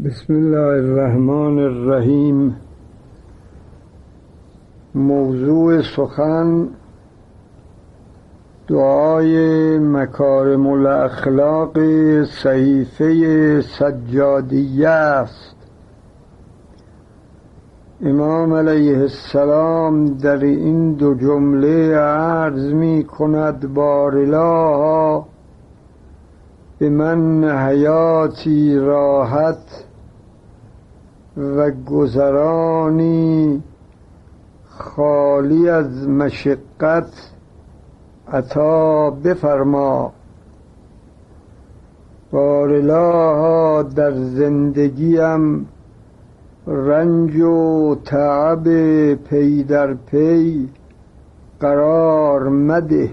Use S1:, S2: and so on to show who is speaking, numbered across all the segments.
S1: بسم الله الرحمن الرحیم. موضوع سخن دعای مکارم الاخلاق صحیفه سجادیه است. امام علیه السلام در این دو جمله عرض می کند بارالله به من حیاتی راحت و گذرانی خالی از مشقت عطا بفرما. بارالله در زندگیم رنج و تعب پی در پی قرار مده.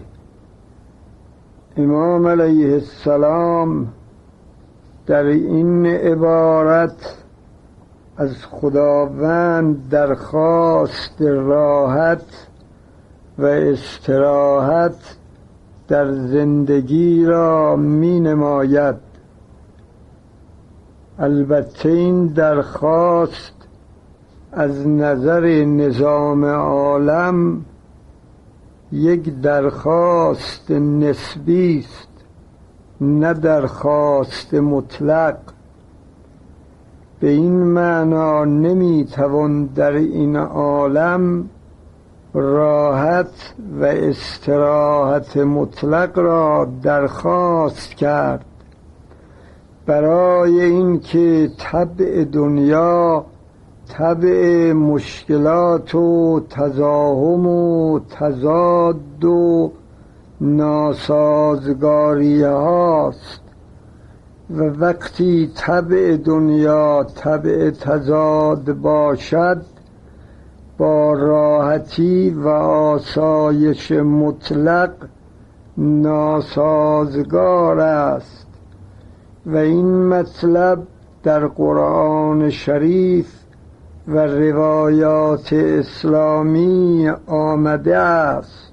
S1: امام علیه السلام در این عبارت از خداوند درخواست راحت و استراحت در زندگی را می نماید. البته این درخواست از نظر نظام عالم یک درخواست نسبی است، نه درخواست مطلق. به این معنا نمیتوان در این عالم راحت و استراحت مطلق را درخواست کرد، برای اینکه طبع دنیا طبع مشکلات و تزاحم و تضاد و ناسازگاری هاست و وقتی طبع دنیا طبع تضاد باشد با راحتی و آسایش مطلق ناسازگار است و این مطلب در قرآن شریف و روایات اسلامی آمده است.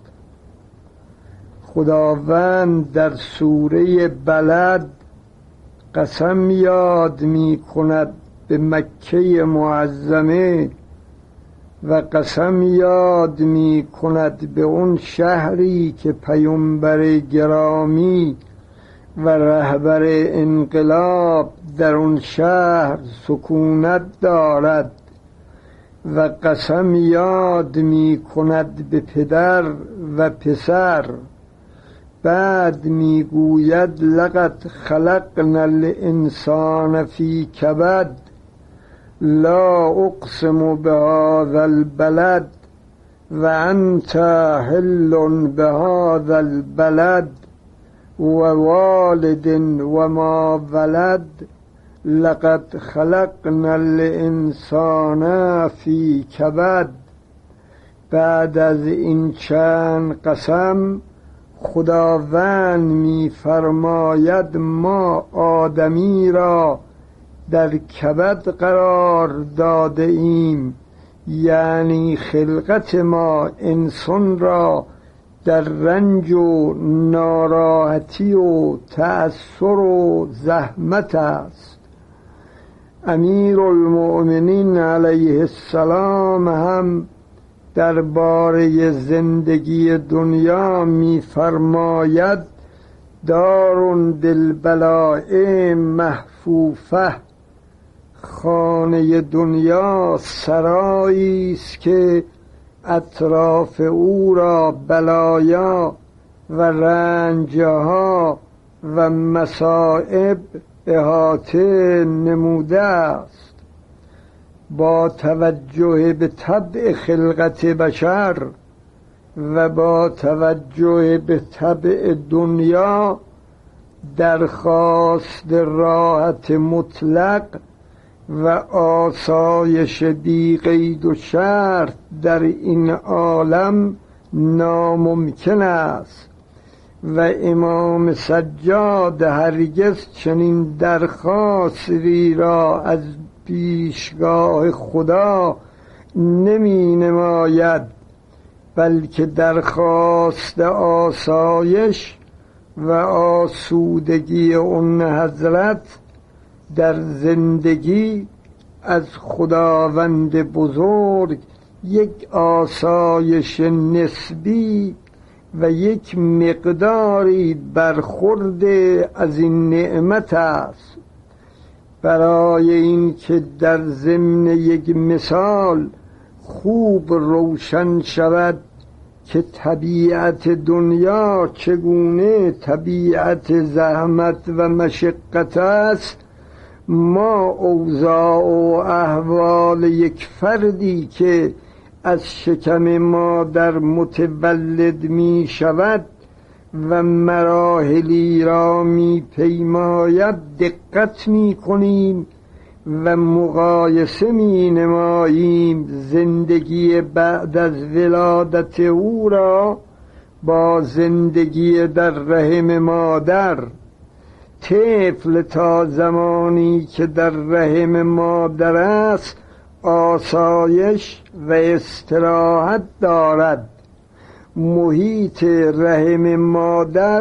S1: خداوند در سوره بلد قسم یاد می کند به مکه معظمه و قسم یاد می کند به اون شهری که پیامبر گرامی و رهبر انقلاب در اون شهر سکونت دارد و قسم یاد می کند به پدر و پسر. بعد می گوید لقد خلقنا الانسان فی کبد لا اقسم بهذا البلد و انت حل بهذا البلد و والد و ما ولد لقد خلقنا الانسان فی کبد. بعد از این چند قسم خداوند می فرماید ما آدمی را در کبد قرار داده ایم، یعنی خلقت ما انسان را در رنج و ناراحتی و تأثر و زحمت است. امیر المؤمنین علیه السلام هم درباره زندگی دنیا می فرماید دار دلبلاء محفوفه. خانه دنیا سرایی است که اطراف او را بلایا و رنجها و مصائب احاطه نموده است. با توجه به طبع خلقت بشر و با توجه به طبع دنیا درخواست راحت مطلق و آسایش بی قید و شرط در این عالم ناممکن است و امام سجاد هرگز چنین درخواستی را از پیشگاه خدا نمی نماید، بلکه درخواست آسایش و آسودگی اون حضرت در زندگی از خداوند بزرگ یک آسایش نسبی و یک مقداری برخورد از این نعمت است. برای این که در ضمن یک مثال خوب روشن شود که طبیعت دنیا چگونه طبیعت زحمت و مشقت است، ما اوضاع و احوال یک فردی که از شکم مادر متولد می شود و مراحلی را می پیماید دقت می کنیم و مقایسه می نماییم زندگی بعد از ولادت او را با زندگی در رحم مادر. طفل تا زمانی که در رحم مادر است آسایش و استراحت دارد. محیط رحم مادر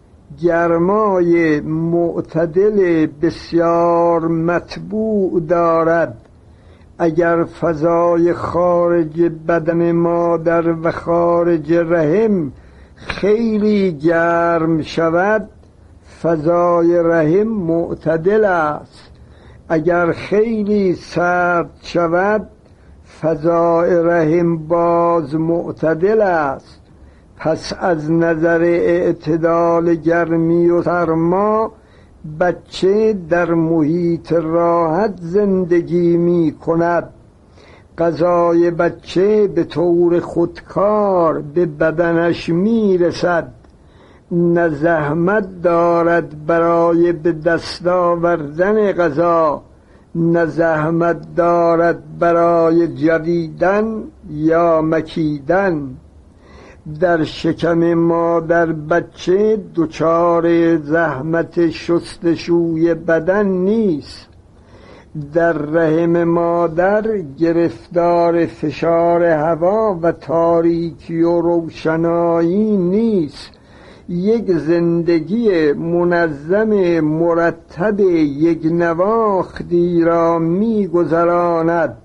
S1: گرمای معتدل بسیار مطبوع دارد. اگر فضای خارج بدن مادر و خارج رحم خیلی گرم شود، فضای رحم معتدل است. اگر خیلی سرد شود، فضای رحم باز معتدل است. پس از نظر اعتدال گرمی و سرما بچه در محیط راحت زندگی می کند. غذای بچه به طور خودکار به بدنش می رسد. نه زحمت دارد برای به دست آوردن غذا، نه زحمت دارد برای جویدن یا مکیدن. در شکم مادر بچه دچار زحمت شستشوی بدن نیست. در رحم مادر گرفتار فشار هوا و تاریکی و روشنایی نیست. یک زندگی منظم مرتب یک نواختی را می گذراند.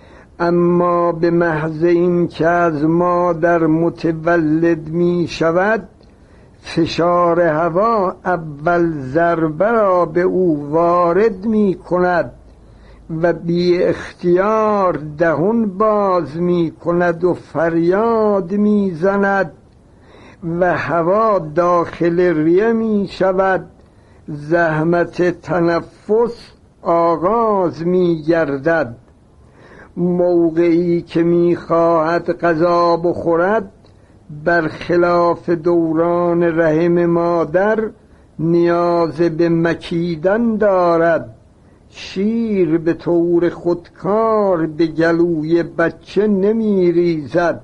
S1: اما به محض این که از مادر متولد می شود، فشار هوا اول ضربه را به او وارد می کند و بی اختیار دهن باز می کند و فریاد می زند و هوا داخل ریه می شود. زحمت تنفس آغاز می گردد. موقعی که می خواهد غذا بخورد، برخلاف دوران رحم مادر نیاز به مکیدن دارد. شیر به طور خودکار به گلوی بچه نمی ریزد.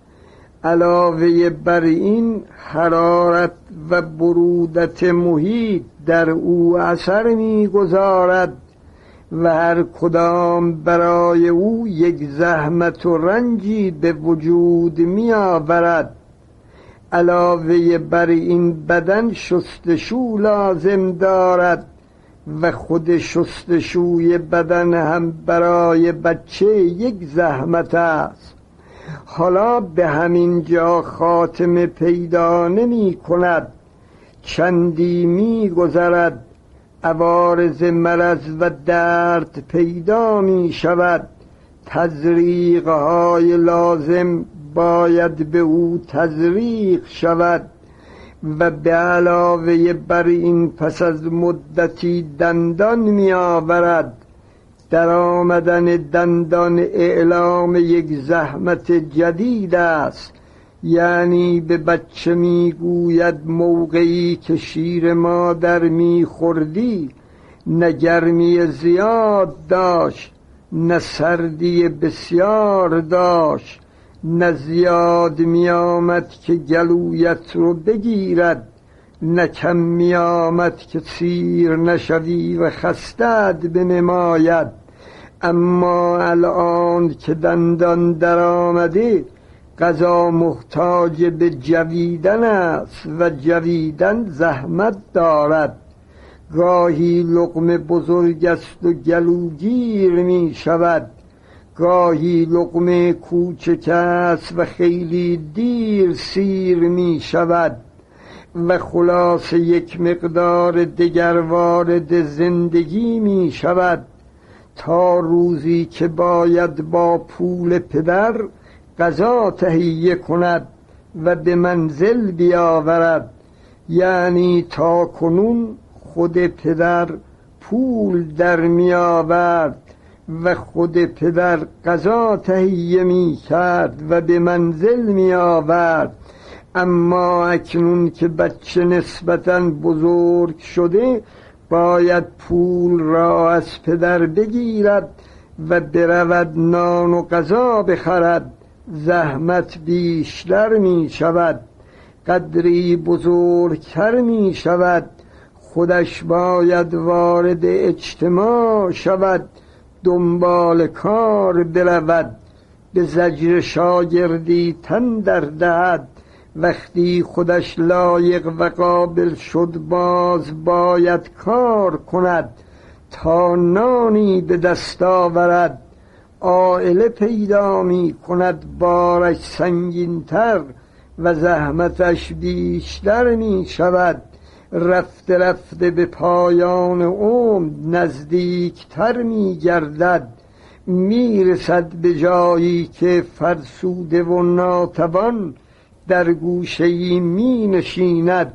S1: علاوه بر این حرارت و برودت محیط در او اثر می‌گذارد و هر کدام برای او یک زحمت و رنجی به وجود می‌آورد. علاوه بر این بدن شستشو لازم دارد و خود شستشوی بدن هم برای بچه یک زحمت است. حالا به همین جا خاتمه پیدا نمی کند. چندی می گذرد، عوارض مرض و درد پیدا می شود. تزریق‌های لازم باید به او تزریق شود و به علاوه بر این پس از مدتی دندان می آورد. در آمدن دندان اعلام یک زحمت جدید است. یعنی به بچه میگوید موقعی که شیر مادر میخوردی نه گرمی زیاد داشت، نه سردی بسیار داشت، نه زیاد میآمد که گلویت رو بگیرد، نه کم میآمد که سیر نشوی و خستت بنماید. اما الان که دندان در آمده، غذا محتاج به جویدن است و جویدن زحمت دارد. گاهی لقمه بزرگ است و گلوگیر می شود، گاهی لقمه کوچک است و خیلی دیر سیر می شود و خلاص یک مقدار دگر وارد زندگی می شود، تا روزی که باید با پول پدر غذا تهیه کند و به منزل بیاورد. یعنی تا کنون خود پدر پول در می آورد و خود پدر غذا تهیه می کرد و به منزل می آورد، اما اکنون که بچه نسبتاً بزرگ شده باید پول را از پدر بگیرد و برود نان و غذا بخرد، زحمت بیشتر می شود، قدری بزرگتر می شود، خودش باید وارد اجتماع شود، دنبال کار برود، به زجر شاگردی تن در دهد، وقتی خودش لایق و قابل شد باز باید کار کند تا نانی به دست آورد، عائله پیدا می کند بارش سنگین‌تر و زحمتش بیشتر می شود، رفته رفته به پایان عمر نزدیکتر می گردد، می رسد به جایی که فرسوده و ناتوان در گوشه‌ای می نشیند،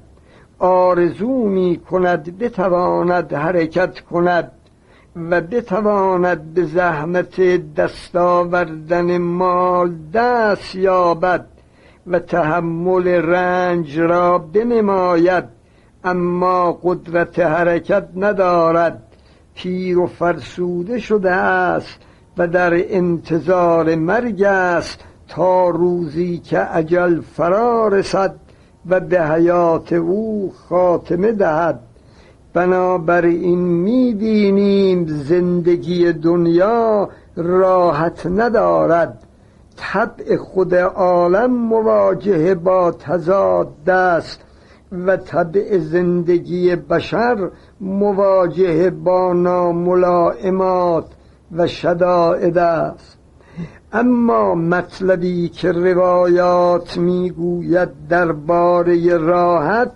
S1: آرزو می کند بتواند حرکت کند و بتواند به زحمت دست آوردن مال دست یابد و تحمل رنج را بنماید، اما قدرت حرکت ندارد، پیر و فرسوده شده است و در انتظار مرگ است تا روزی که اجل فرا رسد و به حیات او خاتمه دهد. بنابراین می‌بینیم زندگی دنیا راحت ندارد، طبع خود عالم مواجهه با تضاد است و طبع زندگی بشر مواجهه با ناملائمات و شدائد است. اما مطلبی که روایات میگوید درباره راحت،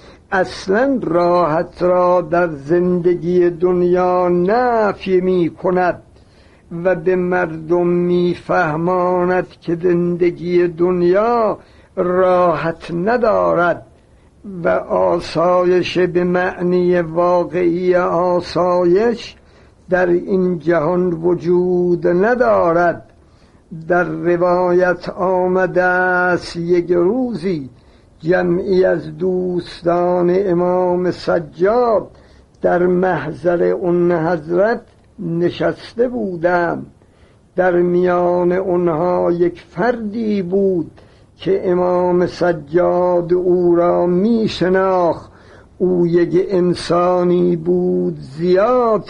S1: اصلا راحت را در زندگی دنیا نفی می کند و به مردم میفهماند که زندگی دنیا راحت ندارد و آسایش به معنی واقعی آسایش در این جهان وجود ندارد. در روایت آمده است یک روزی جمعی از دوستان امام سجاد در محضر اون حضرت نشسته بودند، در میان اونها یک فردی بود که امام سجاد او را می شناخت. او یک انسانی بود زیاد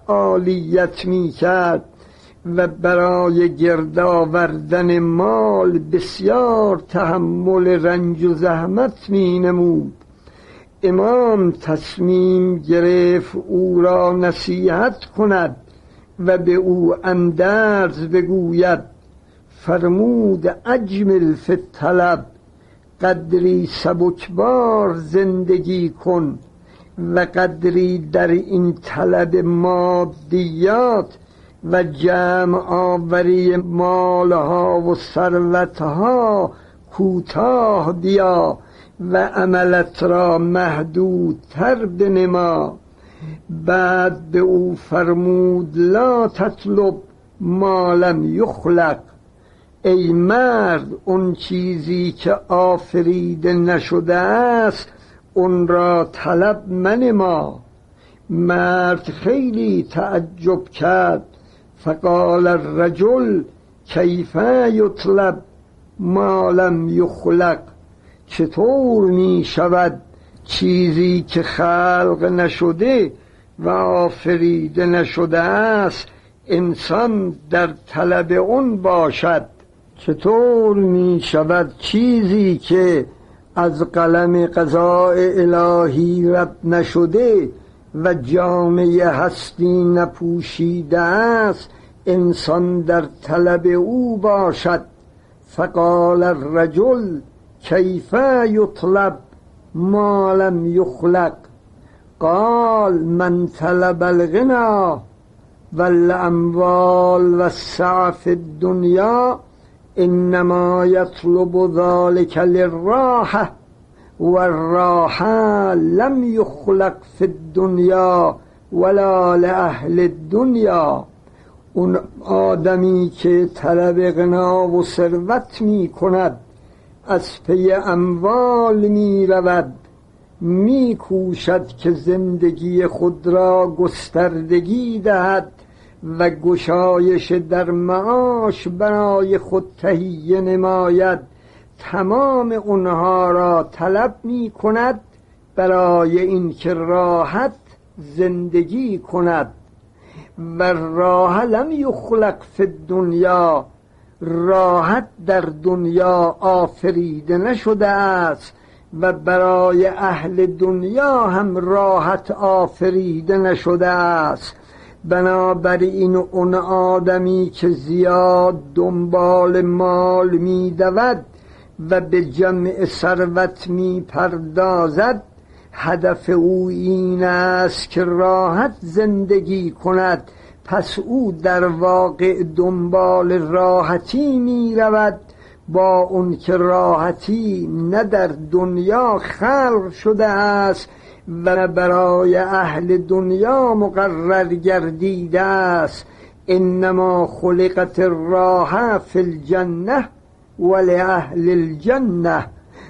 S1: فعالیت می کرد و برای گرد آوردن مال بسیار تحمل رنج و زحمت می نمود. امام تصمیم گرفت او را نصیحت کند و به او اندرز بگوید. فرمود اجمل فی الطلب، قدری سبکبار زندگی کن و قدری در این طلب مادیات و جمع آوری مالها و ثروتها کوتاه بیا و عملت را محدودتر بنما. بعد به او فرمود لا تطلب ما لم یخلق، ای مرد اون چیزی که آفریده نشده است اون را طلب منما. مرد خیلی تعجب کرد، فقال الرجل کیف یطلب ما لم یخلق، چطور می شود چیزی که خلق نشده و آفریده نشده است انسان در طلب اون باشد؟ چطور می شود چیزی که از قلم قضاء الهی رد نشده و جامعه هستی نپوشیده است، انسان در طلب او باشد. فقال الرجل کیف یطلب ما لم یخلق؟ قال من طلب الغنا والاموال والسعة في الدنيا انما يطلب ذلك للراحة والراحة لم يخلق في الدنيا ولا لأهل الدنيا. اون آدمی که طلب غنا و ثروت می کند، از پی اموال می رود، می کوشد که زندگی خود را گستردگی دهد و گشایش در معاش برای خود تهیه نماید، تمام اونها را طلب می کند برای اینکه راحت زندگی کند. و راحت لم یخلق فی الدنیا، راحت در دنیا آفریده نشده است و برای اهل دنیا هم راحت آفریده نشده است. بنابراین اون آدمی که زیاد دنبال مال می دود و به جمع ثروت می پردازد، هدف او این است که راحت زندگی کند، پس او در واقع دنبال راحتی می رود، با اون که راحتی نه در دنیا خلق شده است و برای اهل دنیا مقرر گردیده است. انما خلقت الراحة فی الجنة ولأهل الجنة،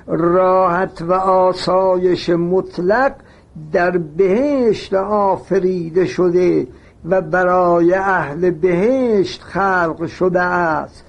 S1: راحت و آسایش مطلق در بهشت آفریده شده و برای اهل بهشت خلق شده است.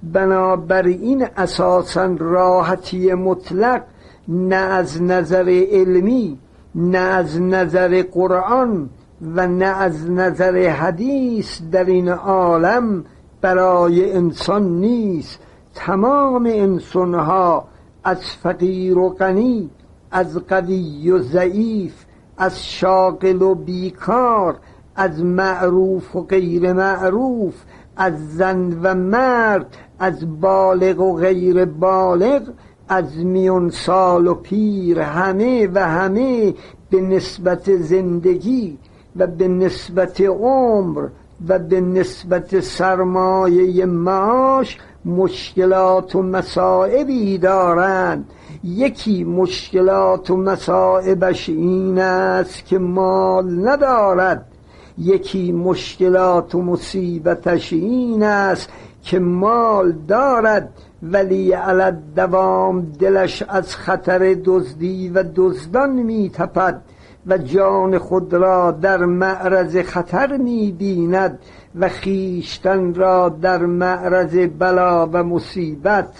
S1: بنابراین اساساً راحتی مطلق نه از نظر علمی، نه از نظر قرآن و نه از نظر حدیث در این عالم برای انسان نیست. تمام انسانها، از فقیر و غنی، از قوی و ضعیف، از شاغل و بیکار، از معروف و غیر معروف، از زن و مرد، از بالغ و غیر بالغ، از میان سال و پیر، همه و همه به نسبت زندگی و به نسبت عمر و به نسبت سرمایه معاش مشکلات و مصائبی دارند. یکی مشکلات و مصائبش این است که مال ندارد، یکی مشکلات و مصیبتش این است که مال دارد ولی علی الدوام دلش از خطر دزدی و دزدان می تپد و جان خود را در معرض خطر می بیند و خیشتن را در معرض بلا و مصیبت.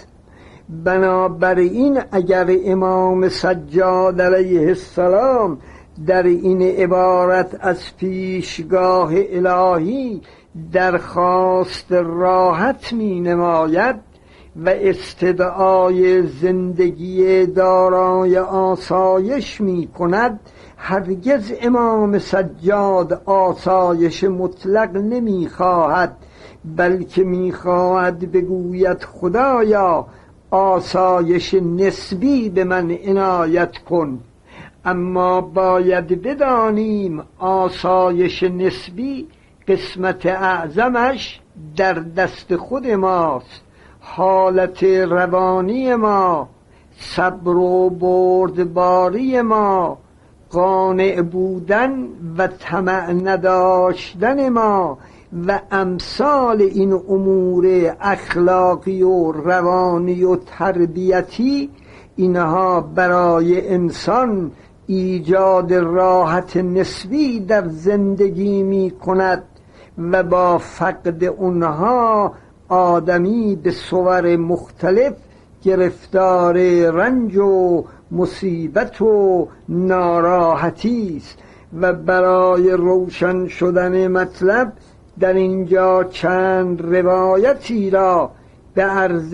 S1: بنابراین اگر امام سجاد علیه السلام در این عبارت از پیشگاه الهی درخواست راحت می نماید و استدعای زندگی دارای آسایش می کند، هرگز امام سجاد آسایش مطلق نمی خواهد، بلکه می خواهد بگوید خدایا آسایش نسبی به من عنایت کن. اما باید بدانیم آسایش نسبی قسمت اعظمش در دست خود ماست. حالت روانی ما، صبر و بردباری ما، قانع بودن و طمع نداشتن ما و امثال این امور اخلاقی و روانی و تربیتی، اینها برای انسان ایجاد راحت نسبی در زندگی می کند و با فقد اونها آدمی به صور مختلف گرفتار رنج و مصیبت و ناراحتی است. و برای روشن شدن مطلب در اینجا چند روایتی را به عرض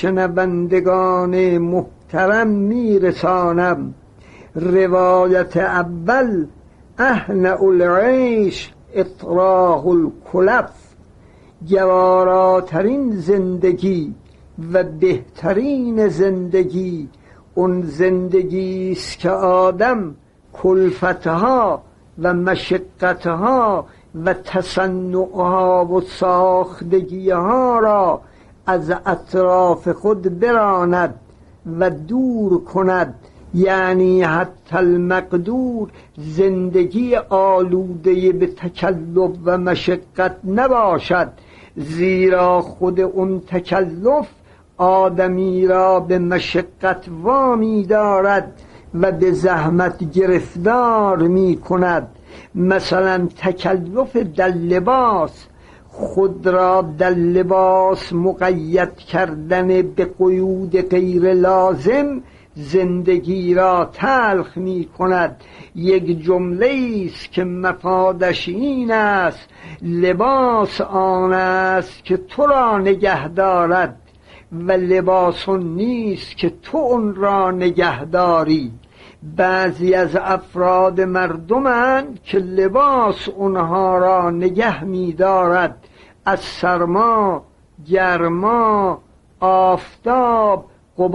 S1: شنوندگان محترم می رسانم. روایت اول اهنأ العیش اطراح الکلف، گواراترین زندگی و بهترین زندگی اون زندگی است که آدم کلفتها و مشقتها و تصنعها و ساختگیها را از اطراف خود براند و دور کند. یعنی حتی المقدور زندگی آلوده به تکلف و مشقت نباشد، زیرا خود اون تکلف آدمی را به مشقت وامی دارد و به زحمت گرفتار می کند. مثلا تکلف در لباس، خود را در لباس مقید کردن به قیود غیر لازم زندگی را تلخ می کند. یک جمله است که مفادش این است: لباس آن است که تو را نگه دارد و لباس نیست که تو اون را نگه داری. بعضی از افراد مردمند که لباس اونها را نگه می دارد از سرما، گرما، آفتاب،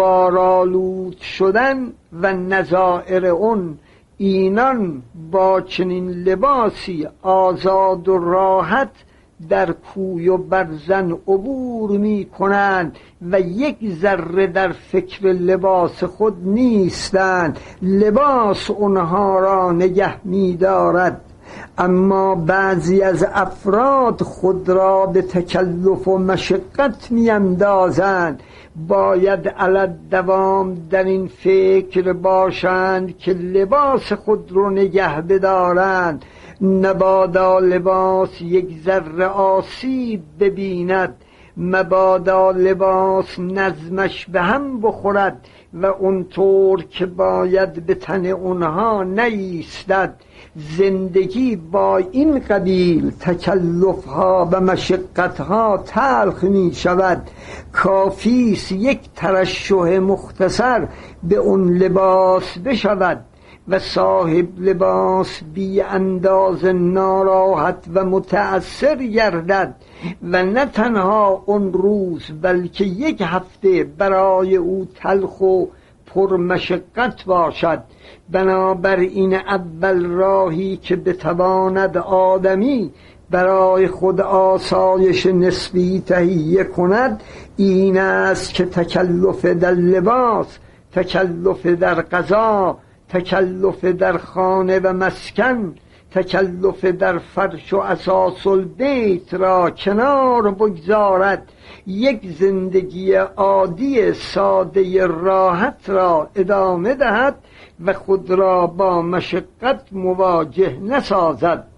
S1: غبارآلود شدن و نظائر اون. اینان با چنین لباسی آزاد و راحت در کوی و برزن عبور می کنند و یک ذره در فکر لباس خود نیستند. لباس اونها را نگه می دارد. اما بعضی از افراد خود را به تکلف و مشقت می اندازند. باید علت دوام در این فکر باشند که لباس خود رو نگه بدارند، نبادا لباس یک ذره آسیب ببیند، مبادا لباس نظمش به هم بخورد و اونطور که باید به تن اونها نیستد. زندگی با این قبیل تکلفها و مشقتها تلخ می شود. کافیست یک ترشح مختصر به اون لباس بشود و صاحب لباس بی انداز ناراحت و متأثر گردد و نه تنها اون روز بلکه یک هفته برای او تلخ و پرمشقت باشد. بنابراین اول راهی که بتواند آدمی برای خود آسایش نسبی تهیه کند این است که تکلف در لباس، تکلف در غذا، تکلف در خانه و مسکن، تکلف در فرش و اساس البیت را کنار بگذارد، یک زندگی عادی ساده راحت را ادامه دهد و خود را با مشقت مواجه نسازد.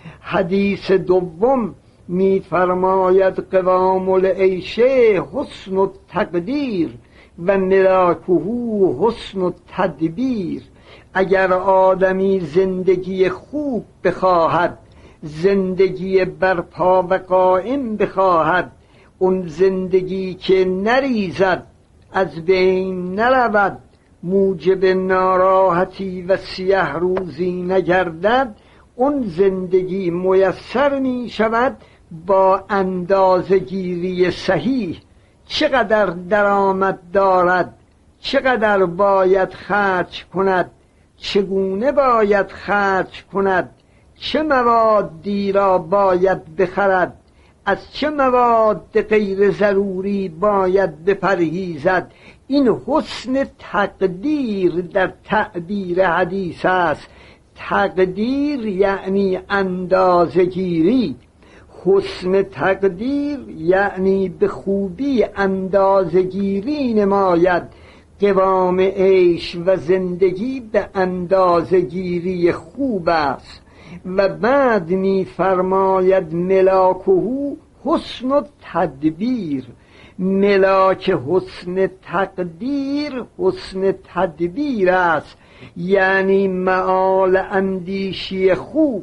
S1: حدیث دوم می فرماید قوام العیش حسن التقدیر و ملاکه حسن التدبیر. اگر آدمی زندگی خوب بخواهد، زندگی برپا و قائم بخواهد، اون زندگی که نریزد، از بین نرود، موجب ناراحتی و سیه روزی نگردد، اون زندگی میسر می شود با اندازه‌گیری صحیح. چقدر درآمد دارد، چقدر باید خرج کند، چگونه باید خرج کند، چه موادی را باید بخرد، از چه مواد غیر ضروری باید بپرهیزد. این حسن تقدیر در تعبیر حدیث است. تقدیر یعنی اندازه‌گیری. حسن تقدیر یعنی به خوبی اندازه‌گیری نماید. قوام عیش و زندگی به اندازه‌گیری خوب است. و بعد می فرماید ملاکه حسن التدبیر. ملاک حسن تقدیر حسن تدبیر است، یعنی معال اندیشی خوب.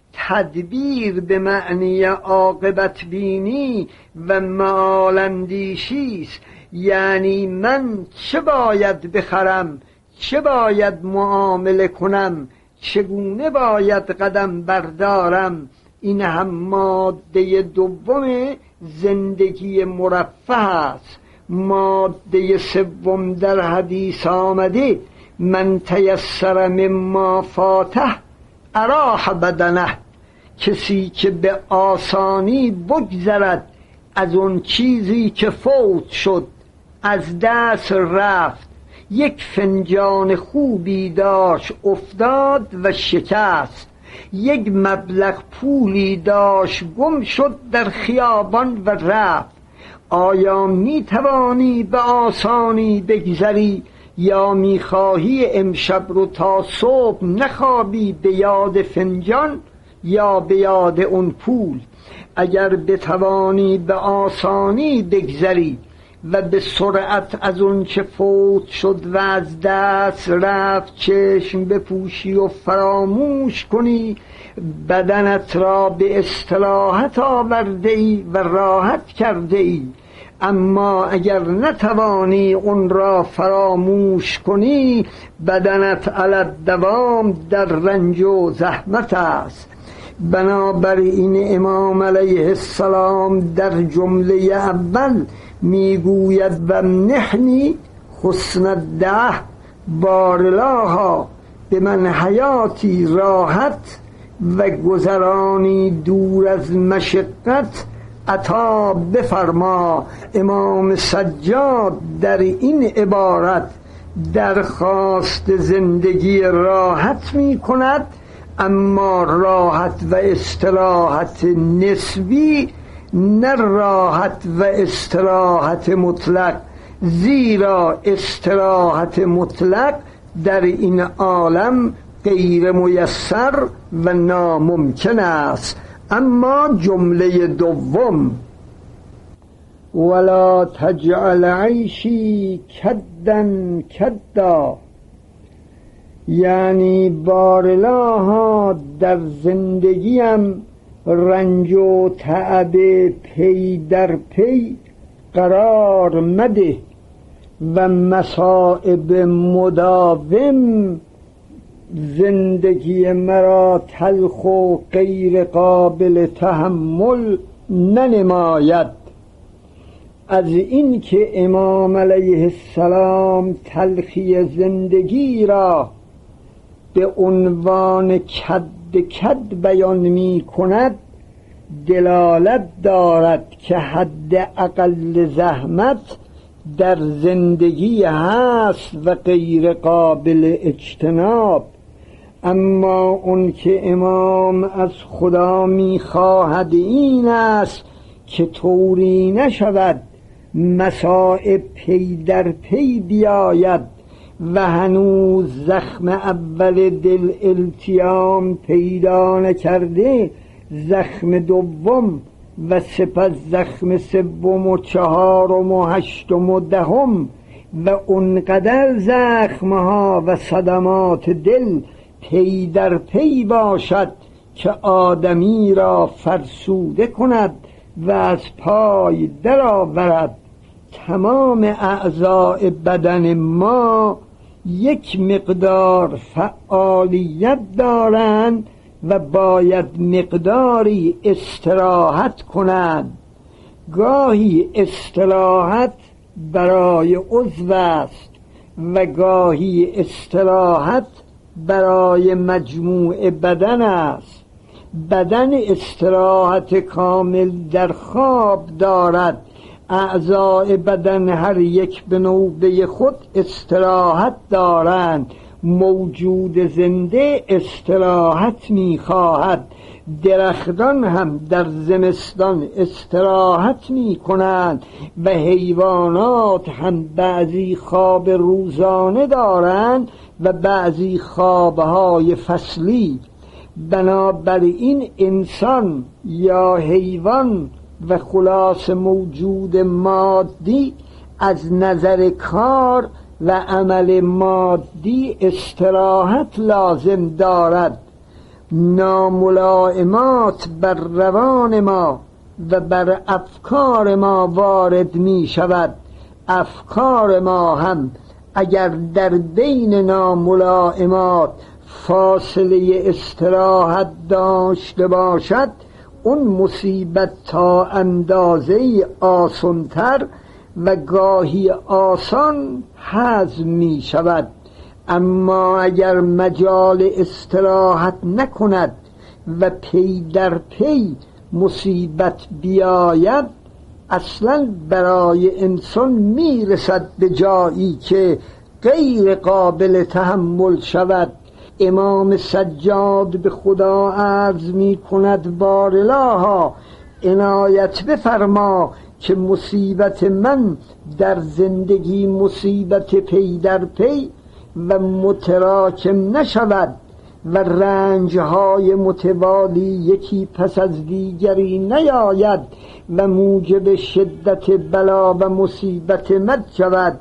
S1: تدبیر به معنی عاقبت بینی و معال اندیشی است، یعنی من چه باید بخرم، چه باید معامله کنم، چگونه باید قدم بردارم. این هم ماده دوم زندگی مرفه است. ماده سوم در حدیث آمده من تیسر مما فاته اراح بدنه، کسی که به آسانی بگذرد از اون چیزی که فوت شد، از دست رفت. یک فنجان خوبی داشت افتاد و شکست، یک مبلغ پولی داشت گم شد در خیابان و رفت. آیا می توانی به آسانی بگذری یا می خواهی امشب رو تا صبح نخوابی به یاد فنجان یا به یاد اون پول؟ اگر بتوانی به آسانی بگذری و به سرعت از اون چه فوت شد و از دست رفت چشم بپوشی و فراموش کنی، بدنت را به استراحت آورده ای و راحت کرده ای. اما اگر نتوانی اون را فراموش کنی، بدنت علی الدوام در رنج و زحمت است. بنابراین امام علیه السلام در جمله اول میگوید و نحنی حسن الدعه بارلاها، به من حیاتی راحت و گذرانی دور از مشقت عطا بفرما. امام سجاد در این عبارت درخواست زندگی راحت می کند، اما راحت و استراحت نسبی، نه راحت و استراحت مطلق، زیرا استراحت مطلق در این عالم غیر میسر و ناممکن است. اما جمله دوم ولا تجعل عیشی کدن کدا، یعنی بارلاها در زندگیم رنج و تعب پی در پی قرار مده و مصائب مداوم زندگی مرا تلخ و غیر قابل تحمل ننماید. از این که امام علیه السلام تلخی زندگی را به عنوان کد بیان می کند، دلالت دارد که حد اقل زحمت در زندگی هست و غیر قابل اجتناب. اما اون که امام از خدا می خواهد این است که طوری نشود مصائب پی در پی بیاید و هنوز زخم اول دل التیام پیدا نکرده، زخم دوم و سپس زخم سوم و چهارم و هشتم و دهم و اونقدر زخمها و صدمات دل پی در پی باشد که آدمی را فرسوده کند و از پای درآورد. تمام اعضاء بدن ما یک مقدار فعالیت دارند و باید مقداری استراحت کنند. گاهی استراحت برای عضو است و گاهی استراحت برای مجموع بدن است. بدن استراحت کامل در خواب دارد، اعضاء بدن هر یک به نوبه خود استراحت دارند. موجود زنده استراحت می‌خواهد. درختان هم در زمستان استراحت می‌کنند و حیوانات هم بعضی خواب روزانه دارند و بعضی خوابهای فصلی. بنابراین انسان یا حیوان و خلاص موجود مادی از نظر کار و عمل مادی استراحت لازم دارد. ناملائمات بر روان ما و بر افکار ما وارد می شود. افکار ما هم اگر در بین ناملائمات فاصله استراحت داشته باشد، اون مصیبت تا اندازه آسانتر و گاهی آسان هضم می شود. اما اگر مجال استراحت نکند و پی در پی مصیبت بیاید، اصلا برای انسان میرسد به جایی که غیر قابل تحمل شود. امام سجاد به خدا عرض می کند بارالها عنایت بفرما که مصیبت من در زندگی مصیبت پی در پی و متراکم نشود و رنجهای متوالی یکی پس از دیگری نیاید و موجب شدت بلا و مصیبت من شود.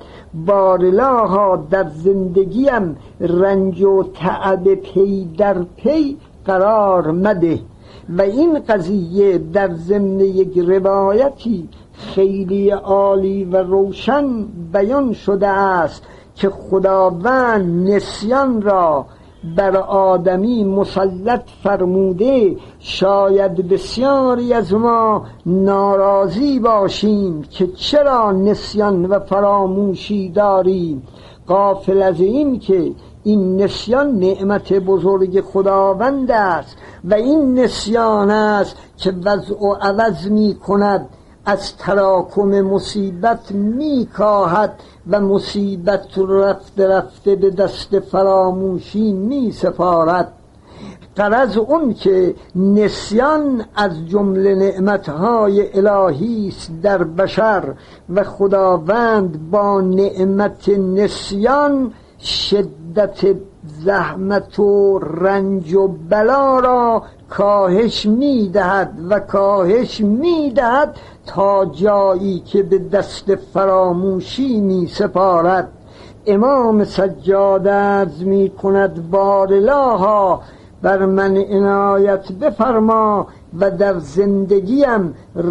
S1: بارالها در زندگیم رنج و تعب پی در پی قرار مده. و این قضیه در ضمن یک روایتی خیلی عالی و روشن بیان شده است که خداوند نسیان را بر آدمی مسلط فرموده. شاید بسیاری از ما ناراضی باشیم که چرا نسیان و فراموشی داریم، غافل از این که این نسیان نعمت بزرگ خداوند است و این نسیان است که وضع و عوض می کند، از تراکم مصیبت می کاهد و مصیبت رفته رفته به دست فراموشی می سپارد. غرض اون که نسیان از جمله نعمتهای الهی است در بشر و خداوند با نعمت نسیان شدت زحمت و رنج و بلا را کاهش می‌دهد و کاهش می‌دهد تا جایی که به دست فراموشی می‌سپارد. امام سجاد عرض می‌کند بارالها بر من عنایت بفرما و در زندگیم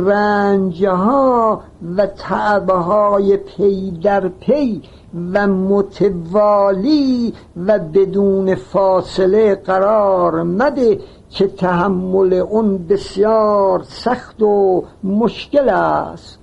S1: رنجها و تعبهای پی در پی و متوالی و بدون فاصله قرار مده که تحمل اون بسیار سخت و مشکل است.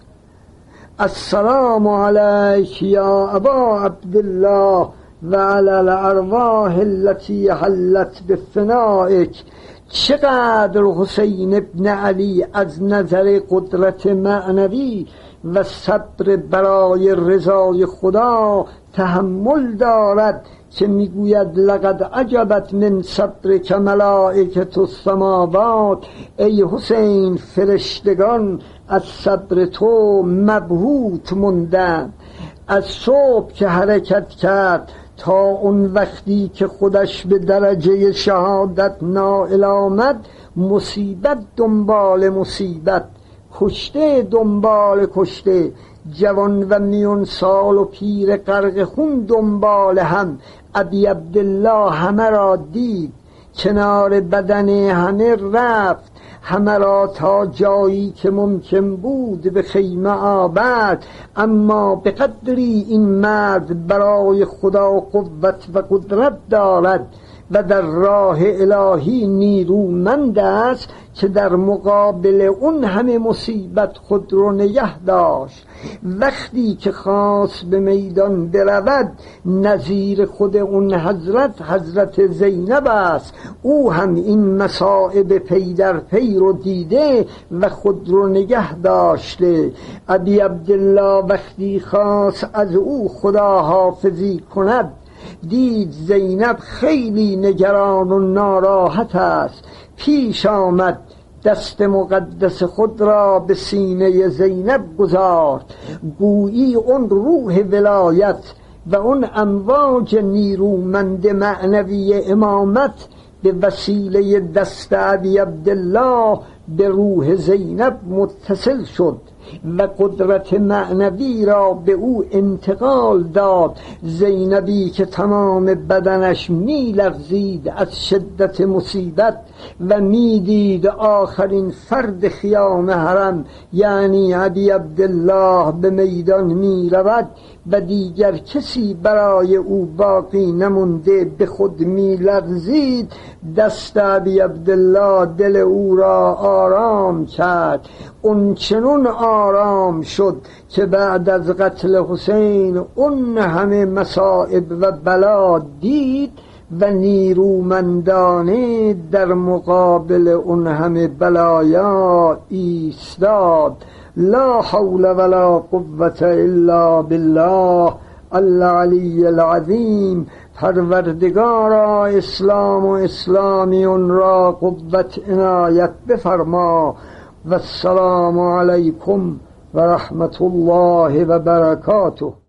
S1: السلام علیک یا ابا عبدالله و علی الارواح التي حلت بفنائک. چقدر حسین ابن علی از نظر قدرت معنوی و صبر برای رضای خدا تحمل دارد که میگوید لقد عجبت من صبرک ملائکة السماوات. ای حسین، فرشتگان از صبر تو مبهوت موندند. از صبح که حرکت کرد تا اون وقتی که خودش به درجه شهادت نائل آمد، مصیبت دنبال مصیبت، کشته دنبال کشته، جوان و میون سال و پیر غرق خون دنبال هم. ابی عبدالله همه را دید، کنار بدن همه رفت، همه را تا جایی که ممکن بود به خیمه آورد. اما به قدری این مرد برای خدا قوت و قدرت دارد و در راه الهی نیرومند است که در مقابل اون همه مصیبت خود رو نگه داشت. وقتی که خواست به میدان برود، نظیر خود اون حضرت زینب است. او هم این مصائب پی در پی رو دیده و خود رو نگه داشته. ابی عبدالله وقتی خواست از او خدا حافظی کند، دید زینب خیلی نگران و ناراحت است. پیش آمد، دست مقدس خود را به سینه زینب گذارد. گویی اون روح ولایت و اون امواج نیرومند معنوی امامت به وسیله دست ابی عبدالله به روح زینب متصل شد و قدرت معنوی را به او انتقال داد. زینبی که تمام بدنش می‌لرزید از شدت مصیبت و میدید آخرین فرد خیام حرم یعنی ابی عبدالله به میدان می‌رود و دیگر کسی برای او باقی نمونده، به خود می‌لرزید. دست ابی عبدالله دل او را آرام کرد، اون چنون آرام شد که بعد از قتل حسین اون همه مصائب و بلا دید و نیرومندانه در مقابل اون همه بلایا ایستاد. لا حول ولا قوة الا بالله العلی العظیم. پروردگارا اسلام و اسلامیون را قوت عنایت بفرما. و السلام علیکم و رحمت الله و برکاته.